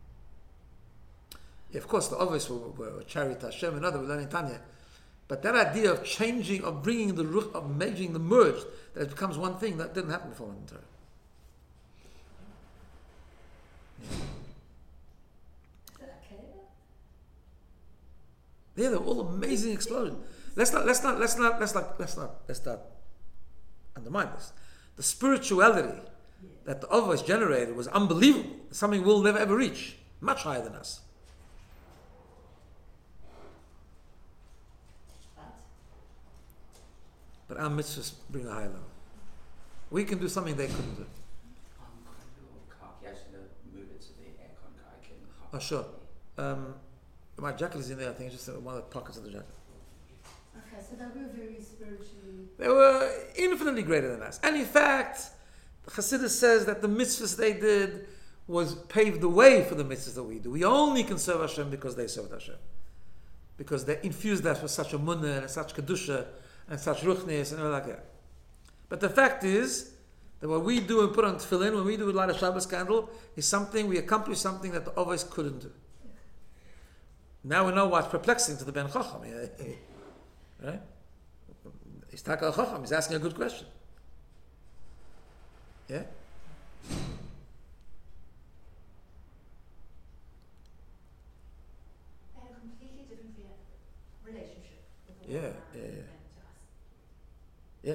Yeah, of course, the obvious were chariot Hashem and other, we learn in Tanya. But that idea of changing, of bringing the ruch, of making the merge, that it becomes one thing, that didn't happen before in Torah. Is that a keva? Yeah, they're all amazing explosions. Let's not undermine this. The spirituality that the Avos generated was unbelievable. Something we'll never ever reach. Much higher than us. But our mitzvahs bring a higher level. We can do something they couldn't do. Oh, sure. My jacket is in there, I think. It's just one of the pockets of the jacket. Okay, so they were very spiritually... They were infinitely greater than us. And in fact, Chassidus says that the mitzvahs they did was paved the way for the mitzvahs that we do. We only can serve Hashem because they served Hashem. Because they infused us with such a munah and such kedusha and such ruchnis and all like that. But the fact is that what we do and put on tefillin, when we do light a Shabbos candle, is something, we accomplish something that the others couldn't do. Now we know what's perplexing to the Ben Chacham. Right? He's talking al Chacham, he's asking a good question. Yeah? They had a completely different relationship with the Yeah, world yeah, around yeah. them to us. Yeah.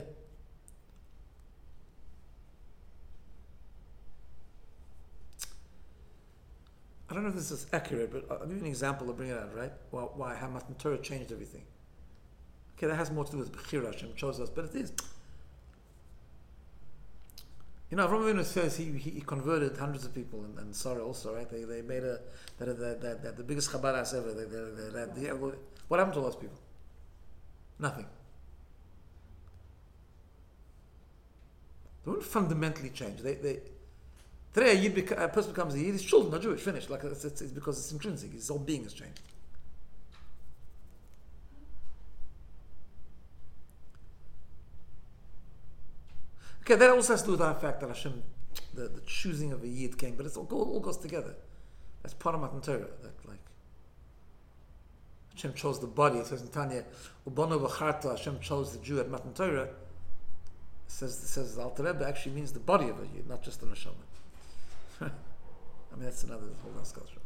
I don't know if this is accurate, but I'll give you an example to bring it out, right? Why how Matan Torah changed everything. Okay, that has more to do with Bechira, Hashem chose us, but it is. You know, Avraham Avinu says he converted hundreds of people, and Sarah also, right? They made the biggest Chabad ever. What happened to all those people? Nothing. They weren't fundamentally changed. Today a person becomes a Yid, his children are Jewish, finished. Like it's because it's intrinsic. His whole being has changed. Okay, that also has to do with the fact that Hashem, the choosing of a Yid came, but it all goes together. That's part of Matan Torah. That like Hashem chose the body. It says in Tanya, Ubanu v'charta, Hashem chose the Jew at Matan Torah. It says the Alter Rebbe actually means the body of a Yid, not just the neshama. I mean, that's another whole discussion.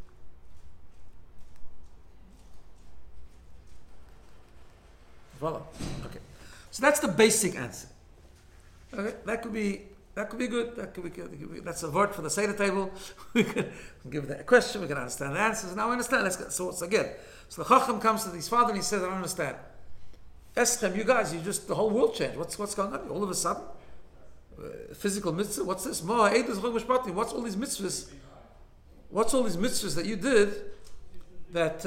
Follow? Okay. So that's the basic answer. Okay, that could be good. That could be that's a word for the Seder table. We can give that a question. We can understand the answers. Now we understand. Let's get so again. So the Chacham comes to his father and he says, "I don't understand. Eschem, you guys, the whole world changed. What's going on? All of a sudden, physical mitzvah. What's this? What's all these mitzvahs? What's all these mitzvahs that you did that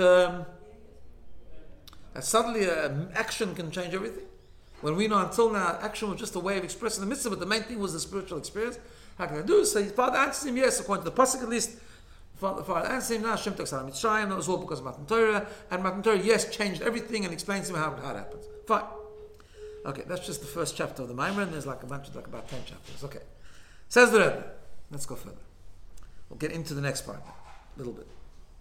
suddenly action can change everything? When we know until now, action was just a way of expressing the mitzvah, but the main thing was the spiritual experience. How can I do it?" So his father answers him, yes, according to the pasuk at least. The father answers him, "No, Hashem took Salam Mitzrayim, that was all because of Matan Torah." And Matan Torah, yes, changed everything and explains to him how it happens. Fine. Okay, that's just the first chapter of the Maimon, and there's like about 10 chapters. Okay. Says the Rebbe. Let's go further. We'll get into the next part a little bit.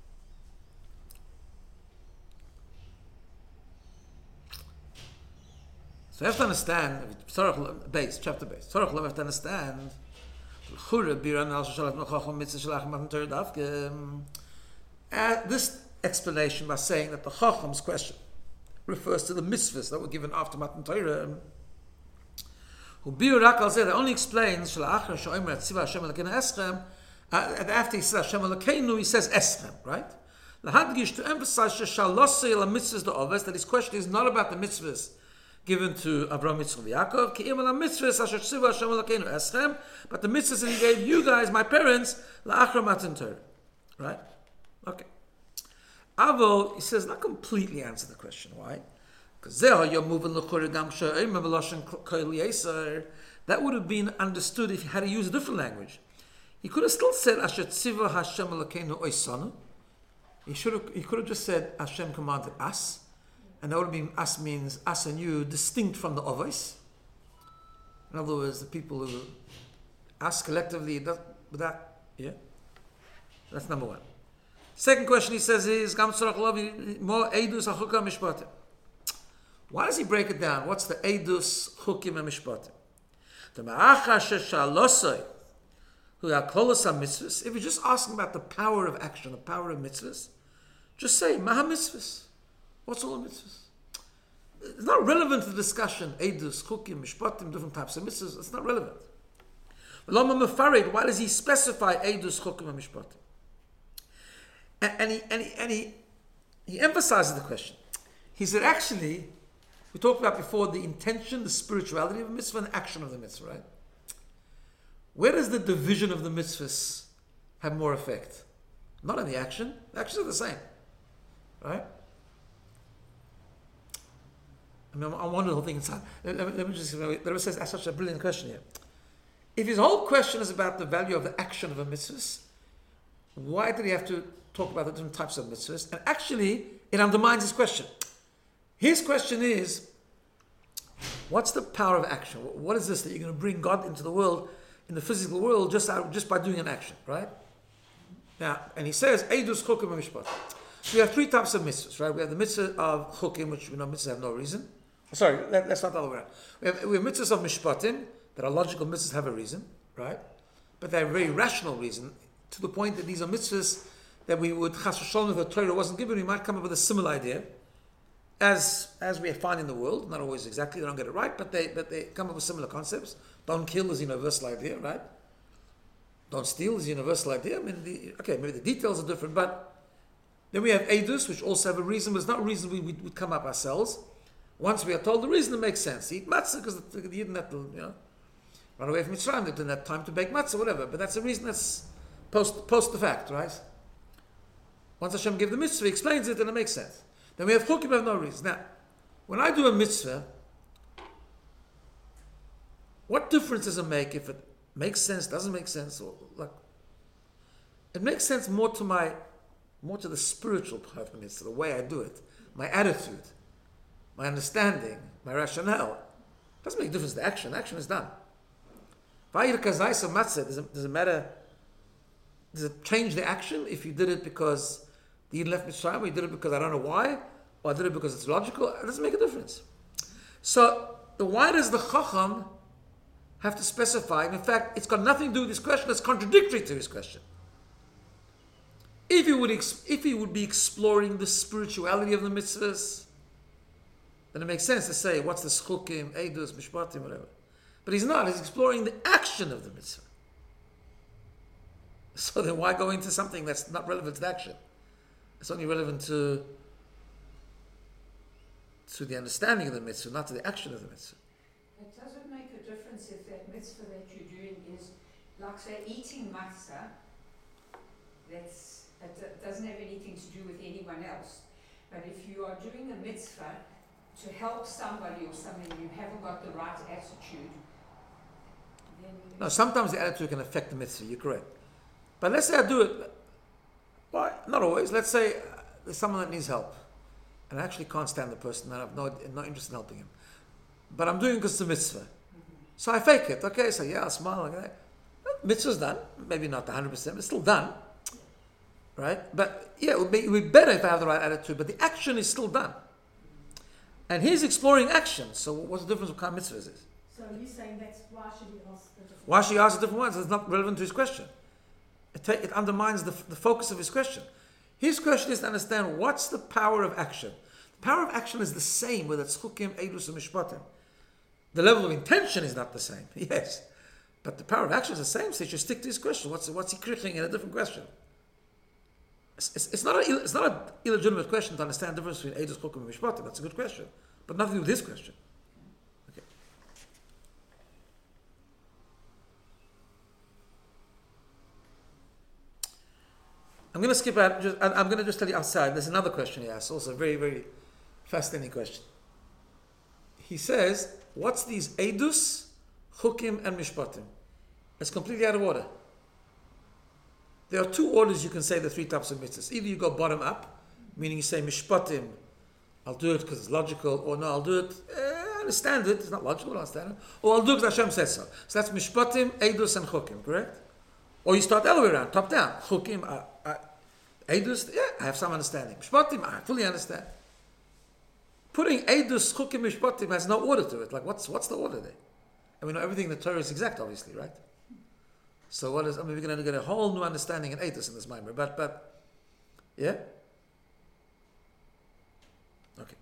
So you have to understand, chapter base. You have to understand this explanation by saying that the Chacham's question refers to the mitzvahs that were given after Matan Torah. That only explains after he says Hashem Elokeinu, he says Eschem, right? To emphasize that his question is not about the mitzvahs given to Avraham, Yitzchak, Yaakov, but the mitzvahs that he gave you guys, my parents, la'achar Matan Torah, right? Okay. Avo, he says, not completely answer the question. Why? Because that would have been understood if he had to use a different language. He could have still said Asher Tziva Hashem Elokeinu Oisanu. He could have just said Hashem commanded us, and that would have been us means us and you distinct from the others. In other words, the people who us collectively, yeah, that's number one. Second question he says is why does he break it down? What's the Eidus, Chukim, and Mishpatim? If you're just asking about the power of action, the power of mitzvahs, just say Maha mitzvahs. What's all the mitzvahs? It's not relevant to the discussion. Eidus, Chukim, Mishpatim, different types of mitzvahs. It's not relevant. Why does he specify Eidus, Chukim, and Mishpatim? And he emphasizes the question. He said, actually, we talked about before the intention, the spirituality of a mitzvah, and the action of the mitzvah, right? Where does the division of the mitzvahs have more effect? Not in the action. The actions are the same, right? I mean, I wonder the whole thing inside. Let me just, there says, that's such a brilliant question here. If his whole question is about the value of the action of a mitzvah, why did he have to talk about the different types of mitzvahs? And actually, it undermines his question. His question is, what's the power of action? What is this that you're going to bring God into the world, in the physical world, just by doing an action, right? Now, and he says, Eidus, Chukim, and Mishpat. So we have three types of mitzvahs, right? We have the mitzvah of Chukim, which we know mitzvahs have no reason. Sorry, let's start the other way around. We have mitzvahs of Mishpatim, that are logical mitzvahs have a reason, right? But they have a very rational reason, to the point that these are mitzvahs that we would, chas v'sholom, if the Torah wasn't given, we might come up with a similar idea, as we find in the world. Not always exactly, they don't get it right, but they come up with similar concepts. Don't kill is a universal idea, right? Don't steal is a universal idea. I mean, maybe the details are different, but then we have Eidus, which also have a reason, but it's not a reason we would come up ourselves. Once we are told the reason, it makes sense. Eat matzah because the Yidden had to, run away from Mitzrayim. They didn't have time to bake matzah, whatever. But that's a reason that's post the fact, right? Once Hashem gave the mitzvah, he explains it, and it makes sense. Then we have Chukim, have no reason. Now, when I do a mitzvah, what difference does it make if it makes sense, doesn't make sense, or like? It makes sense more to the spiritual part of the mitzvah, the way I do it, my attitude, my understanding, my rationale. It doesn't make a difference to the action. The action is done. Vayir kazayis matzah, does it matter? Does it change the action if you did it because the Yid left Mitzrayim, or you did it because I don't know why, or I did it because it's logical? It doesn't make a difference. So, why does the Chacham have to specify? And in fact, it's got nothing to do with his question. It's contradictory to his question. If he would be exploring the spirituality of the mitzvahs, then it makes sense to say, what's the Chukim, Eidus, Mishpatim, whatever. But he's not. He's exploring the action of the mitzvah. So then why go into something that's not relevant to the action? It's only relevant to the understanding of the mitzvah, not to the action of the mitzvah. It doesn't make a difference if that mitzvah that you're doing is, like say, eating matzah. That doesn't have anything to do with anyone else. But if you are doing a mitzvah to help somebody or something, you haven't got the right attitude, then... No, sometimes the attitude can affect the mitzvah, you're correct. But let's say I do it, well, not always. Let's say there's someone that needs help, and I actually can't stand the person, and I'm not interested in helping him. But I'm doing it because it's a mitzvah. Mm-hmm. So I fake it. Okay, so yeah, I'll smile like that. mitzvah's done. Maybe not 100%, but still done. Right? But yeah, it would be better if I have the right attitude, but the action is still done. And he's exploring action. So what's the difference what kind of mitzvah is this? So you're saying that's why should he ask the different Why should he ask the different ones? It's not relevant to his question. It undermines the focus of his question. His question is to understand what's the power of action. The power of action is the same whether it's chukim, eidus, or mishpatim. The level of intention is not the same, yes. But the power of action is the same, so you should stick to his question. What's he kriching in a different question? It's not an illegitimate question to understand the difference between eidus, chukim, and mishpatim. That's a good question. But nothing to do with this question. Okay. I'm going to skip out. I'm going to just tell you outside. There's another question he asks, also a very, very fascinating question. He says, what's these eidus, chukim, and mishpatim? It's completely out of order. There are two orders you can say the three types of mitzvahs. Either you go bottom up, meaning you say mishpatim, I'll do it because it's logical, or no, I'll do it, I understand it, it's not logical, I understand it, or I'll do it because Hashem says so. So that's mishpatim, eidus, and chukim, correct? Or you start the other way around, top down. Chukim, eidus, yeah, I have some understanding. Mishpatim, I fully understand. Putting eidus, chukim, mishpatim has no order to it. Like, what's the order there? And we know everything in the Torah is exact, obviously, right? So what is? I mean, we're going to get a whole new understanding in eidus in this mimer, but yeah. Okay.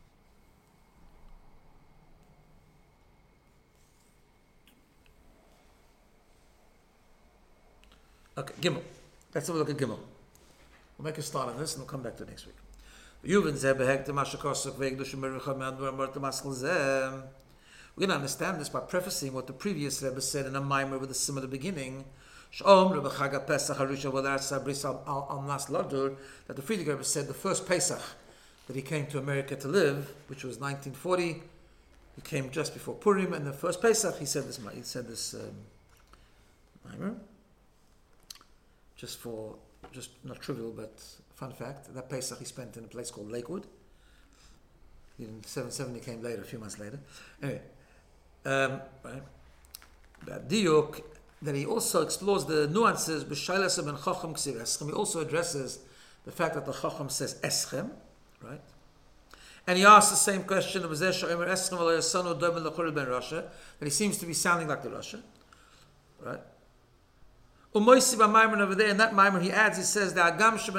Okay, Gimel. Let's have a look at Gimel. We'll make a start on this and we'll come back to next week. We're going to understand this by prefacing what the previous Rebbe said in a mimer with a similar beginning. That the Friedrich Rebbe said the first Pesach that he came to America to live, which was 1940, he came just before Purim, and the first Pesach he said this mimer. Just not trivial, but fun fact, that Pesach he spent in a place called Lakewood. In 770 came later, a few months later. Anyway, right. That diuk, that he also explores the nuances b'shaylas ben chacham ksiv eschem. He also addresses the fact that the chacham says eschem, right? And he asks the same question that he seems to be sounding like the Rasha, right? Over there in that mimer he adds, he says that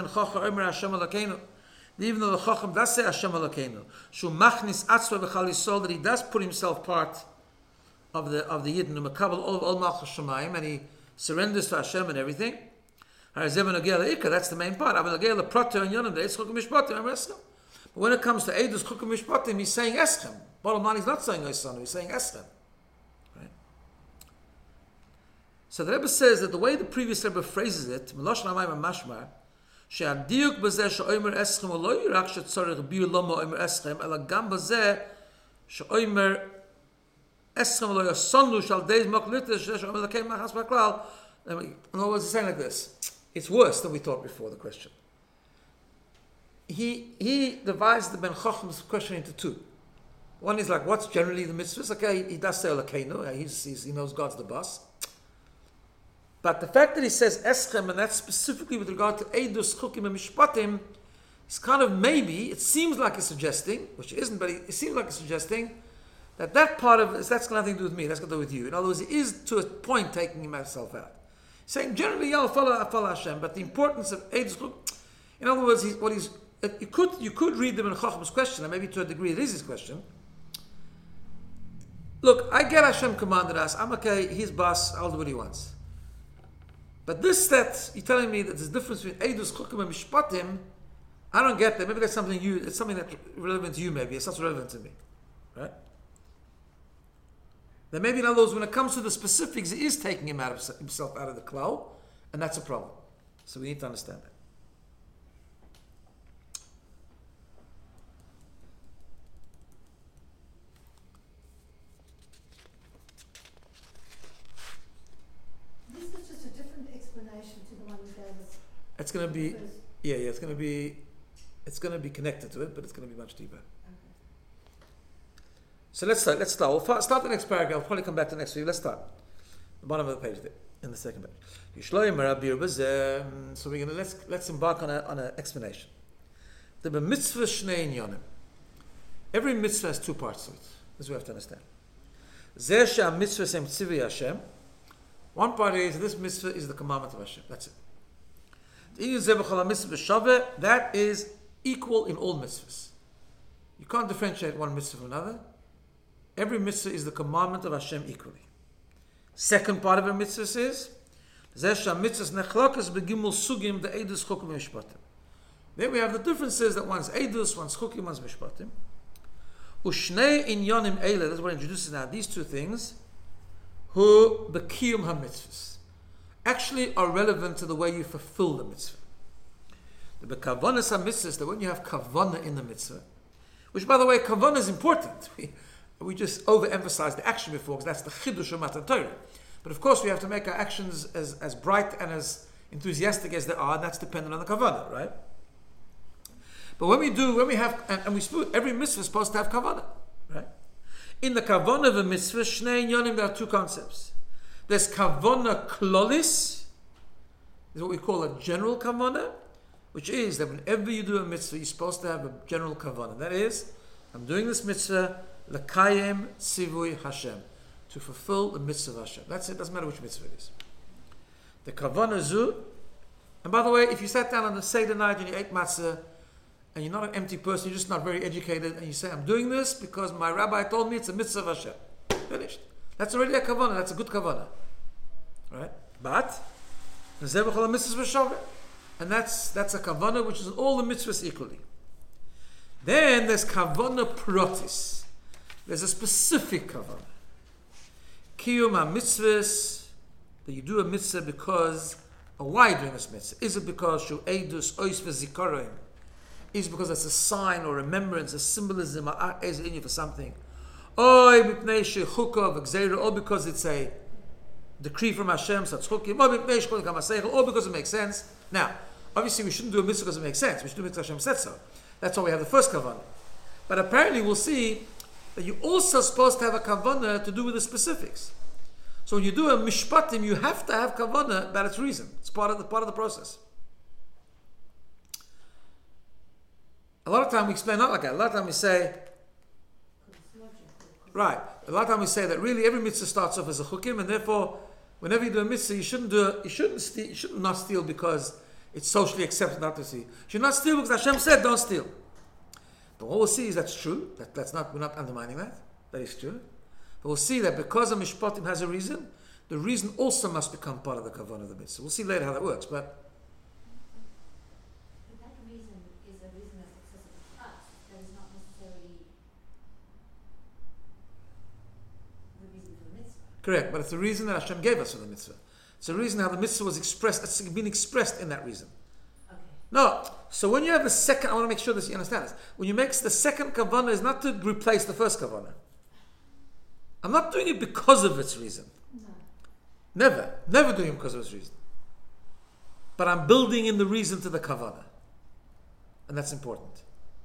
even though the chacham does say Hashem Elokeinu, that he does put himself part of the Yidden, and he surrenders to Hashem and everything. That's the main part. But when it comes to Eidus Chukim Mishpatim, he's saying Eschem. Bottom line, he's not saying Eisanu, he's saying Eschem. Right? So the Rebbe says that the way the previous Rebbe phrases it, Melosh Namayim Mashmar, שהדיוק בזה שאומר אסכם הוא לא רק שצורך ביור למה אומר אסכם, אלא גם בזה שאומר אסכם לא יסונו שעל די מוקליטה שאומר לקיים מחס בכלל. In other words, he's saying like this. It's worse than we thought before the question. He divides the Ben Chocham's question into two. One is like, what's generally the mitzvahs? Okay, he does say Elokeinu, he knows God's the boss. But the fact that he says Eschem, and that's specifically with regard to Eidus, Chukim, and Mishpatim, is kind of maybe, it seems like it's suggesting, which it isn't, but it seems like it's suggesting that part of it, that's got nothing to do with me, that's got to do with you. In other words, it is to a point taking himself out. Saying generally, yeah, follow Hashem, but the importance of Eidus, Chukim, in other words, you could read them in Chocham's question, and maybe to a degree it is his question. Look, I get Hashem commanded us, I'm okay, he's boss, I'll do what he wants. But this that you're telling me that there's a difference between Eidus, Chukim, and Mishpatim, I don't get that. Maybe that's something it's something that's relevant to you, maybe. It's not relevant to me. Right? Then maybe in other words, when it comes to the specifics, it is taking himself out of the klal, and that's a problem. So we need to understand that. It's going to be, it's going to be connected to it, but it's going to be much deeper. Okay. So let's start. We'll start the next paragraph. I'll probably come back to next week. Let's start. The bottom of the page there. in the second page. So we're gonna let's embark on an explanation. The mitzvah shnei inyanim. Every mitzvah has two parts to it. This is what we have to understand. Zeh she'ha mitzvah sem tzivi Hashem. One part is this mitzvah is the commandment of Hashem. That's it. That is equal in all mitzvahs. You can't differentiate one mitzvah from another. Every mitzvah is the commandment of Hashem equally. Second part of a mitzvah is then we have the differences that one's edus, one's chukim, one's mishpatim. Ushnei inyanim eile, that's what it introduces now. These two things, who bekiyum ha-mitzvahs, actually are relevant to the way you fulfill the mitzvah. The bekavanas ha-mitzvahs, that when you have kavana in the mitzvah, which by the way, kavana is important. We just overemphasize the action before, because that's the chidush of Matan Torah. But of course, we have to make our actions as bright and as enthusiastic as they are, and that's dependent on the kavanah, right? But when we have, every mitzvah is supposed to have kavanah, right? In the kavanah of a mitzvah, shnei inyanim, there are two concepts. There's kavanah klolis, is what we call a general kavanah, which is that whenever you do a mitzvah, you're supposed to have a general kavanah. That is, I'm doing this mitzvah, L'kayem tzivui Hashem, to fulfill the mitzvah of Hashem. That's it. Doesn't matter which mitzvah it is. The kavanah zu. And by the way, if you sat down on the Seder night and you ate matzah, and you're not an empty person, you're just not very educated, and you say, "I'm doing this because my rabbi told me it's a mitzvah of Hashem." Finished. That's already a kavanah. That's a good kavanah, right? But and that's a kavanah which is all the mitzvahs equally. Then there's kavanah protis. There's a specific kavanah. Kiyum ha-mitzvahs, that you do a mitzvah because, or why are you doing this mitzvah? Is it because shu eidus ois v'zikaroim? Is it because it's a sign or remembrance, a symbolism, or is it in you for something? Or because it's a decree from Hashem, or because it makes sense. Now, obviously we shouldn't do a mitzvah because it makes sense. We should do a mitzvah Hashem said so. That's why we have the first kavanah. But apparently we'll see that you're also supposed to have a kavanah to do with the specifics. So when you do a mishpatim, you have to have kavanah about its reason. It's part of the process. A lot of time we explain not like that. A lot of time we say, right. A lot of time we say that really every mitzvah starts off as a chukim, and therefore, whenever you do a mitzvah, you shouldn't not steal because it's socially accepted not to steal. You should not steal because Hashem said don't steal. But what we'll see is that's true. We're not undermining that. That is true. But we'll see that because a mishpatim has a reason, the reason also must become part of the kavanah of the mitzvah. We'll see later how that works. But that reason is a reason that's accessible to us. That is not necessarily the reason for the mitzvah. Correct. But it's the reason that Hashem gave us for the mitzvah. It's the reason how the mitzvah was expressed. It's been expressed in that reason. Okay. No. So when you have the second, I want to make sure that you understand this. When you make the second kavanah is not to replace the first kavanah. I'm not doing it because of its reason. No. Never doing it because of its reason. But I'm building in the reason to the kavanah. And that's important.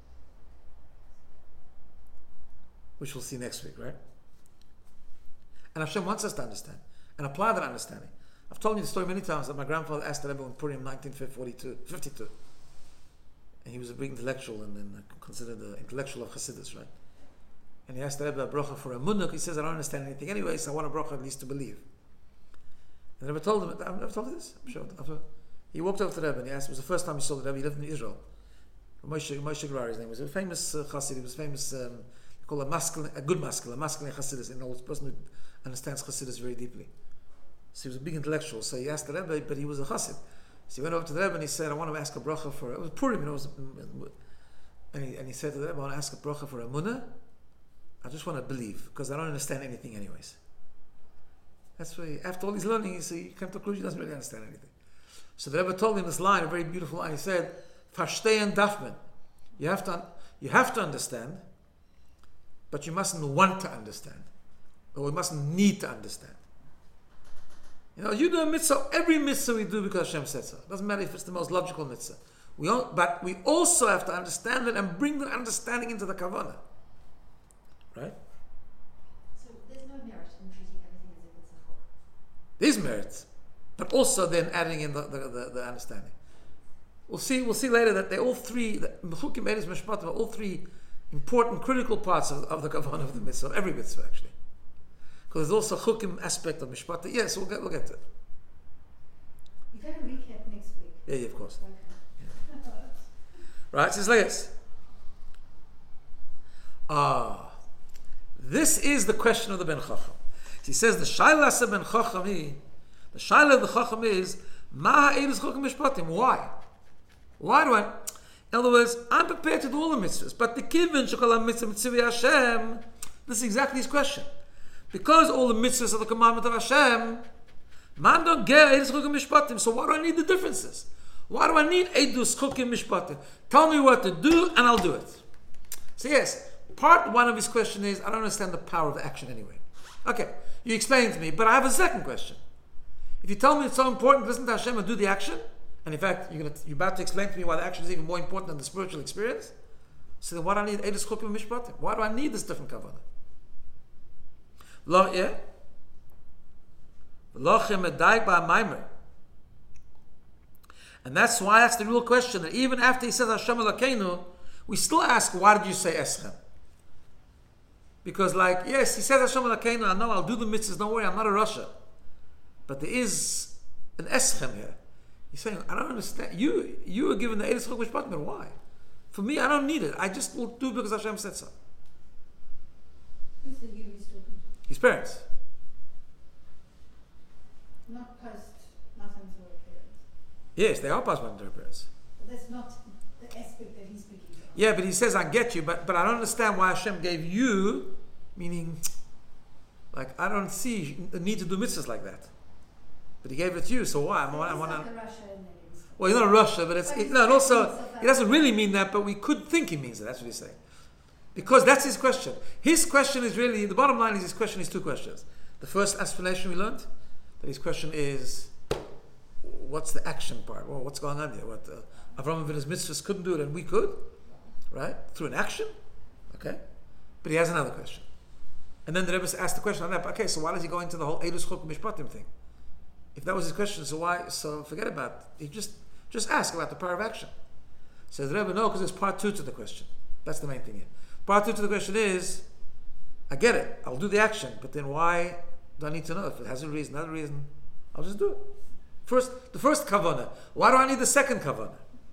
Which we'll see next week, right? And Hashem wants us to understand and apply that understanding. I've told you the story many times that my grandfather asked the Rebbe in Purim in 1952. And he was a big intellectual and considered the intellectual of Chassidus, right? And he asked the Rebbe a bracha for a munuk. He says, I don't understand anything anyway, so I want a bracha at least to believe. And the Rebbe told him, I've never told you this, I'm sure. He walked over to the Rebbe and he asked, it was the first time he saw the Rebbe, he lived in Israel. Moshe Grar, his name was a famous Chassid, he was famous, called a good masculine Chassidus, an old person who understands Chassidus very deeply. So he was a big intellectual, so he asked the Rebbe, but he was a Chassid. So he went over to the Rebbe and he said, I want to ask a bracha for, it was Purim, and he said to the Rebbe, I want to ask a bracha for a munah. I just want to believe, because I don't understand anything anyways. That's why, after all his learning, he came to the conclusion he doesn't really understand anything. So the Rebbe told him this line, a very beautiful line. He said, Verstehen darf man. You have to understand, but you mustn't want to understand. Or you mustn't need to understand. You do a mitzvah, every mitzvah we do because Hashem said so. It doesn't matter if it's the most logical mitzvah. But we also have to understand it and bring the understanding into the kavanah. Right? So there's no merit in treating everything as if it's a chok. There's merit. but also then adding in the understanding. We'll see later that they all three, Mechukim, Eidos, Mishpatim, are all three important, critical parts of the kavanah of the mitzvah, of every mitzvah actually. Because there's also chukim aspect of mishpat. Yes, we'll get to it. You're going to recap next week. Yeah, of course. Okay. Right, so it's like this. This is the question of the Ben Chacham. He says the Shaila of Ben Chacham the Shaila of the Chacham is Ma ha'edus chukim mishpatim. Why? Why do I? In other words, I'm prepared to do all the mitzvahs, but the kivin shekol mitzvah mitzvah Hashem. This is exactly his question. Because all the mitzvahs are the commandment of Hashem, man don't get edus chukim mishpatim. So why do I need the differences? Why do I need edus chukim mishpatim? Tell me what to do, and I'll do it. So yes, part one of his question is, I don't understand the power of the action anyway. Okay, you explain to me, but I have a second question. If you tell me it's so important to listen to Hashem and do the action, and in fact you're about to explain to me why the action is even more important than the spiritual experience, so then why do I need edus chukim mishpatim? Why do I need this different kavanah? Lo yeah. And that's why that's the real question. That even after he says Hashem Elokeinu, we still ask, why did you say Eschem? Because yes, he says Hashem Elokeinu, I know I'll do the mitzvahs, don't worry, I'm not a Rasha. But there is an Eschem here. He's saying, I don't understand. You were given the Eidos Chok Mishpatim, but why? For me, I don't need it. I just will do because Hashem said so. Who's the you he's talking to? His parents. Not post Matan Torah parents. Yes, they are past my parents. But that's not the aspect that he's speaking of. Yeah, but he says, I get you, but I don't understand why Hashem gave you, meaning, I don't see the need to do mitzvahs like that. But he gave it to you, so why? It's like a Russia and then it's... Well, he's not Russia, but and also, he doesn't really mean that, but we could think he means it. That's what he's saying. Because that's his question. His question is really, the bottom line is his question is two questions. The first explanation we learned, that his question is, what's the action part? Well, what's going on here? What Avraham Avinu's mitzvahs couldn't do it and we could, right? Through an action, okay? But he has another question. And then the Rebbe asked the question on that, okay, so why does he go into the whole Eidos Chok Mishpatim thing? If that was his question, so why? So forget about it. He just ask about the power of action. So the Rebbe, no, because there's part two to the question. That's the main thing here. Part two to the question is, I get it, I'll do the action, but then why do I need to know? If it has a reason, another reason, I'll just do it. The first kavanah. Why do I need the second kavanah?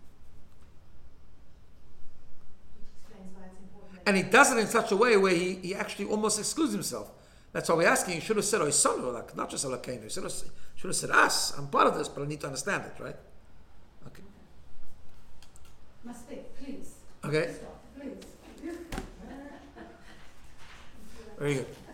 And he does it in such a way where he actually almost excludes himself. That's why we're asking. He should have said Oisonu, not just Elokeinu. He should have said us. I'm part of this, but I need to understand it, right? Okay. Must be, please. Okay. Stop, please. Very good.